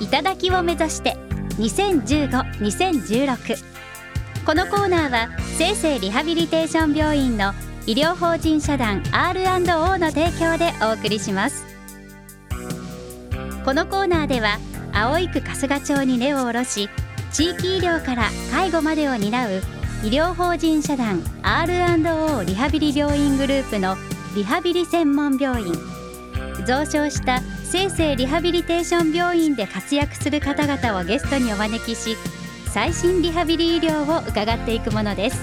頂を目指して2015-2016。このコーナーは生成リハビリテーション病院の医療法人社団 R&O の提供でお送りします。このコーナーでは葵区春日町に根を下ろし、地域医療から介護までを担う医療法人社団 R&O リハビリ病院グループのリハビリ専門病院、増床した生成リハビリテーション病院で活躍する方々をゲストにお招きし、最新リハビリ医療を伺っていくものです。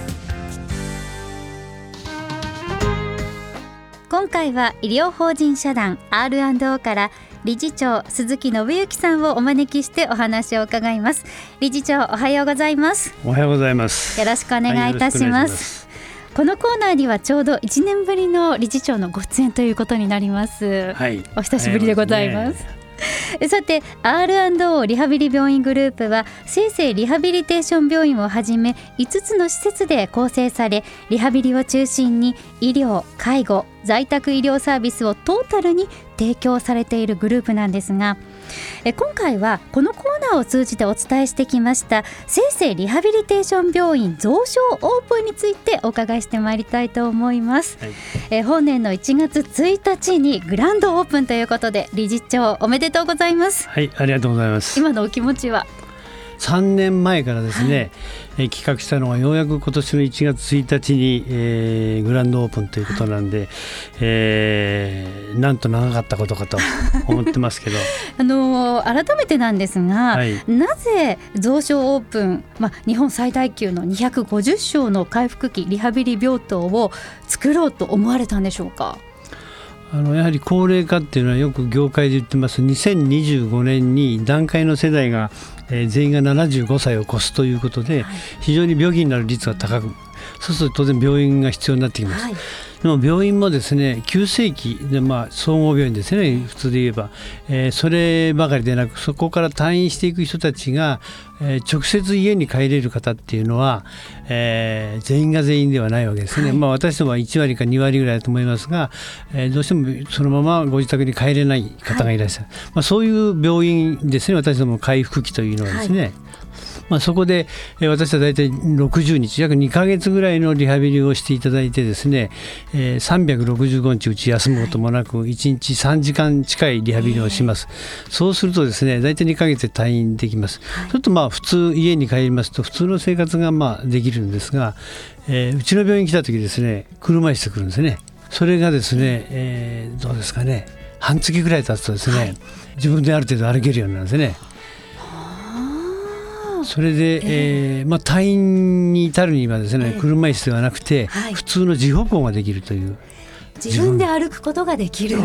今回は医療法人社団 R&O から理事長鈴木信之さんをお招きしてお話を伺います。理事長、おはようございます。 おはようございます。 よろしくお願いいたします。このコーナーにはちょうど1年ぶりの理事長のご出演ということになります。 はい、 お久しぶりでございます。さて R&O リハビリ病院グループは生成リハビリテーション病院をはじめ5つの施設で構成され、リハビリを中心に医療、介護、在宅医療サービスをトータルに提供されているグループなんですが、今回はこのコーナーを通じてお伝えしてきました生成リハビリテーション病院増床オープンについてお伺いしてまいりたいと思います。はい、本年の1月1日にグランドオープンということで、理事長おめでとうございます。 はい、ありがとうございます。 今のお気持ちは 3年前からですね、企画したのがようやく今年の1月1日に、グランドオープンということなんで、なんと長かったことかと思ってますけど改めてなんですが、なぜ増床オープン、日本最大級の250床の回復期リハビリ病棟を作ろうと思われたんでしょうか。 やはり高齢化っていうのはよく業界で言ってます。2025年に団塊の世代が、全員が75歳を越すということで、非常に病気になる率が高く、そうすると当然病院が必要になってきます。でも病院もですね、急性期で、総合病院ですね、普通で言えば、そればかりでなく、そこから退院していく人たちが、直接家に帰れる方っていうのは、全員が全員ではないわけですね。私どもは1割か2割ぐらいだと思いますが、どうしてもそのままご自宅に帰れない方がいらっしゃる、そういう病院ですね。私ども回復期というのはですね、そこで私はだいたい60日約2ヶ月ぐらいのリハビリをしていただいてですね、365日うち休むこともなく1日3時間近いリハビリをします。そうするとですね、だいたい2ヶ月で退院できます。ちょっと普通家に帰りますと普通の生活ができるんですが、うちの病院に来た時ですね、車椅子で来るんですね。それがですね、どうですかね、半月ぐらい経つとですね、自分である程度歩けるようになるんですね。それで、退院に至るにはですね、車椅子ではなくて、普通の自歩行ができるという、 自分で歩くことができる、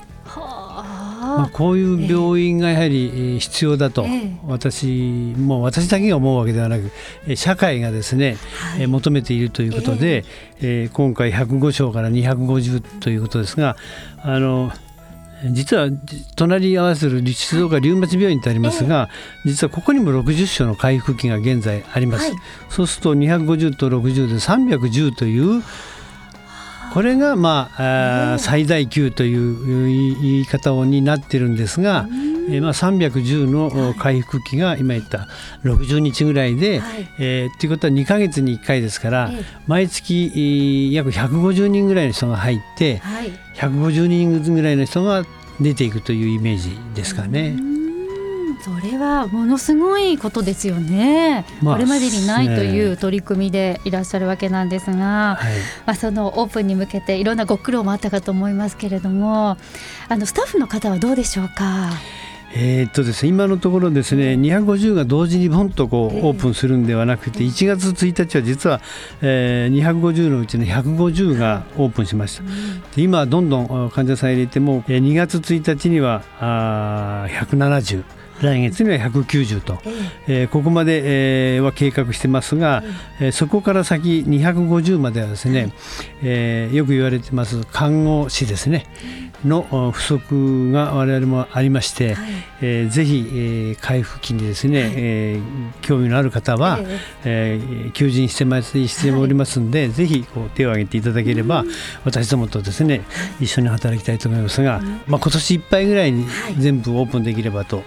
こういう病院がやはり必要だと、私だけが思うわけではなく、社会がですね、求めているということで、今回105床から250ということですが、実は隣り合わせる静岡リウマチ病院ってありますが、実はここにも60床の回復期が現在あります。そうすると250と60で310という、これが最大級という言い方になってるんですが、310の回復期が今言った60日ぐらいで、ということは2ヶ月に1回ですから、毎月約150人ぐらいの人が入って、150人ぐらいの人が出ていくというイメージですかね。 それはものすごいことですよね。これまでにないという取り組みでいらっしゃるわけなんですが、そのオープンに向けていろんなご苦労もあったかと思いますけれども、スタッフの方はどうでしょうか。 ですね、今のところですね、250が同時にボンとオープンするんではなくて、1月1日は実は、250のうちの150がオープンしました。で今どんどん患者さん入れても、2月1日には170、来月には190と、ここまで、は計画してますが、そこから先250まではですね、よく言われてます看護師ですねの不足が我々もありまして、ぜひ、回復期にですね、興味のある方は、求人しておりますので、ぜひ手を挙げていただければ、私どもとですね一緒に働きたいと思いますが、今年いっぱいぐらいに全部オープンできればと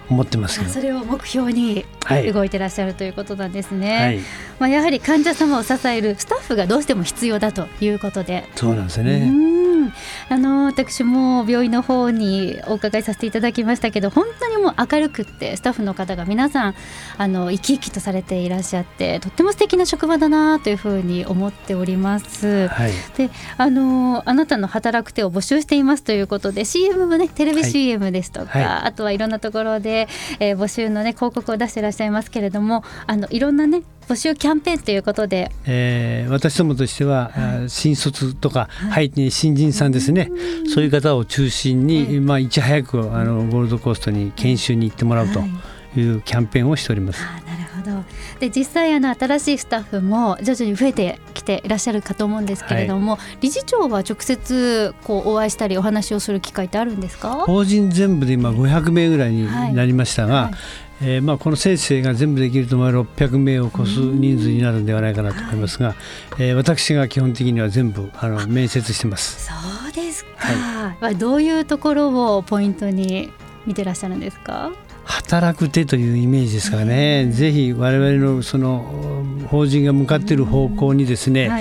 思ってますけど、 それを目標に動いてらっしゃるということなんですね、やはり患者様を支えるスタッフがどうしても必要だということで。 そうなんですね。 私も病院の方にお伺いさせていただきましたけど、本当にもう明るくってスタッフの方が皆さん生き生きとされていらっしゃって、とっても素敵な職場だなというふうに思っております、であなたの働く手を募集していますということで CM もね、テレビ CM ですとか、あとはいろんなところで、募集のね広告を出していらっしゃいますけれども、いろんなね募集キャンペーンということで、 私どもとしては、新卒とか、新人さんですね、そういう方を中心に、いち早くゴールドコーストに研修に行ってもらうというキャンペーンをしております。 なるほど。で実際新しいスタッフも徐々に増えてきていらっしゃるかと思うんですけれども、理事長は直接お会いしたりお話をする機会ってあるんですか？ 法人全部で今500名ぐらいになりましたが、この先生が全部できると600名を超す人数になるんではないかなと思いますが、私が基本的には全部面接してます。 そうですか、どういうところをポイントに見てらっしゃるんですか？ 働く手というイメージですからね、ぜひ我々のその法人が向かっている方向にですね、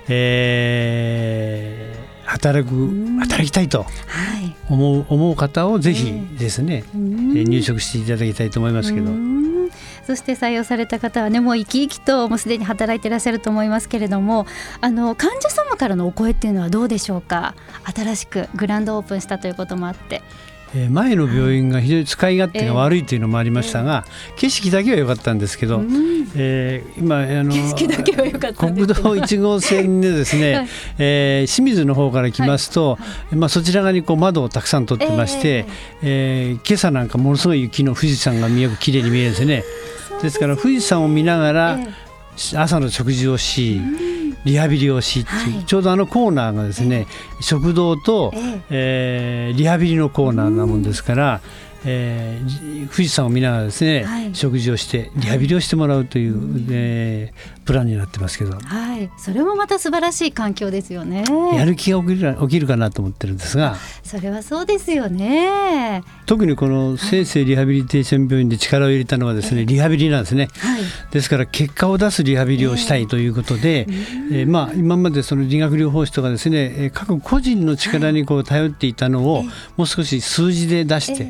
働きたいと思う方をぜひですね、入職していただきたいと思いますけど、 そして採用された方はね、もう生き生きともうすでに働いていらっしゃると思いますけれども、患者様からのお声っていうのはどうでしょうか？新しくグランドオープンしたということもあって、 前の病院が非常に使い勝手が悪いというのもありましたが、景色だけは良かったんですけど、今景色だけは良かったんですけど、 国道1号線でですね、清水の方から来ますと、そちら側に窓をたくさん取ってまして、今朝なんかものすごい雪の富士山がよくきれいに見えるんですね。ですから富士山を見ながら朝の食事をし、リハビリをしっていう、ちょうどコーナーがですね、食堂と、リハビリのコーナーなもんですから、富士山を見ながらですね、食事をしてリハビリをしてもらうという、プランになってますけど、 それもまた素晴らしい環境ですよね。 やる気が起きるかなと思ってるんですが、 それはそうですよね。 特にこの生成リハビリテーション病院で力を入れたのはですね、リハビリなんですね、ですから結果を出すリハビリをしたいということで、今までその理学療法士とかですね、各個人の力に頼っていたのを、もう少し数字で出して、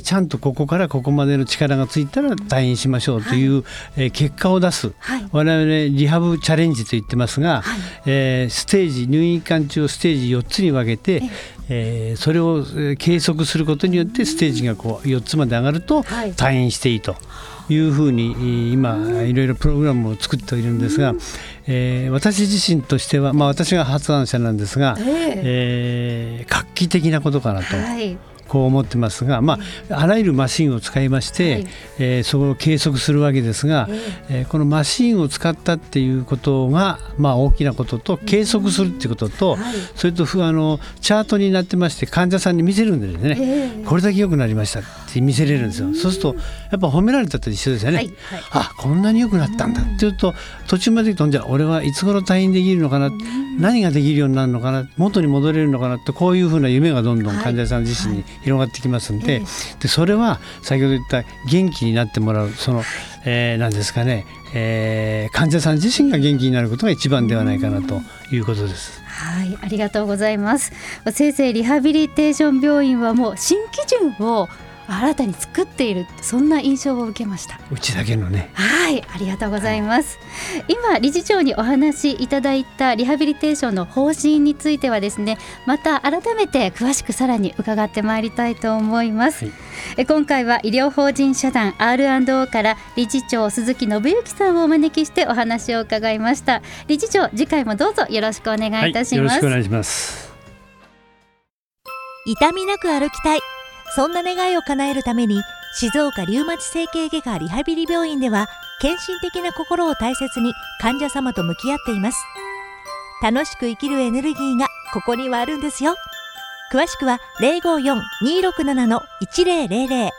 ちゃんとここからここまでの力がついたら退院しましょうという、結果を出す、我々リハブチャレンジと言ってますが、ステージ、入院期間中をステージ4つに分けて、それを計測することによってステージが4つまで上がると退院していいというふうに今いろいろプログラムを作っているんですが、私自身としては、私が発案者なんですが、画期的なことかなと、こう思ってますが、あらゆるマシンを使いまして、それを計測するわけですが、このマシンを使ったっていうことが、大きなことと、計測するっていうことと、それとチャートになってまして患者さんに見せるんでですね、これだけ良くなりましたって見せれるんですよ。そうするとやっぱ褒められたと一緒ですよね、こんなに良くなったんだっていうと、途中まで飛んじゃう、俺はいつ頃退院できるのかな、何ができるようになるのかな、元に戻れるのかなって、こういうふうな夢がどんどん患者さん自身に広がってきますんで、それは先ほど言った元気になってもらう、その、何ですかね、患者さん自身が元気になることが一番ではないかなということです。 ありがとうございます。生成リハビリテーション病院はもう新基準を新たに作っている、そんな印象を受けました。 うちだけのね。 ありがとうございます。今理事長にお話しいただいたリハビリテーションの方針についてはですね、また改めて詳しくさらに伺ってまいりたいと思います、今回は医療法人社団 R&O から理事長鈴木信之さんをお招きしてお話を伺いました。理事長、次回もどうぞよろしくお願いいたします。 よろしくお願いします。 痛みなく歩きたい、そんな願いを叶えるために、静岡リウマチ整形外科リハビリ病院では献身的な心を大切に患者様と向き合っています。楽しく生きるエネルギーがここにはあるんですよ。詳しくは 054-267-1000。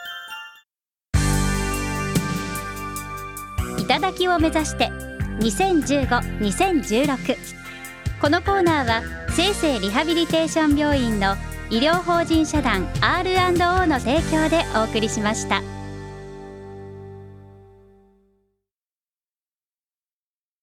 頂きを目指して2015-2016。このコーナーは生成リハビリテーション病院の医療法人社団 R&O の提供でお送りしました。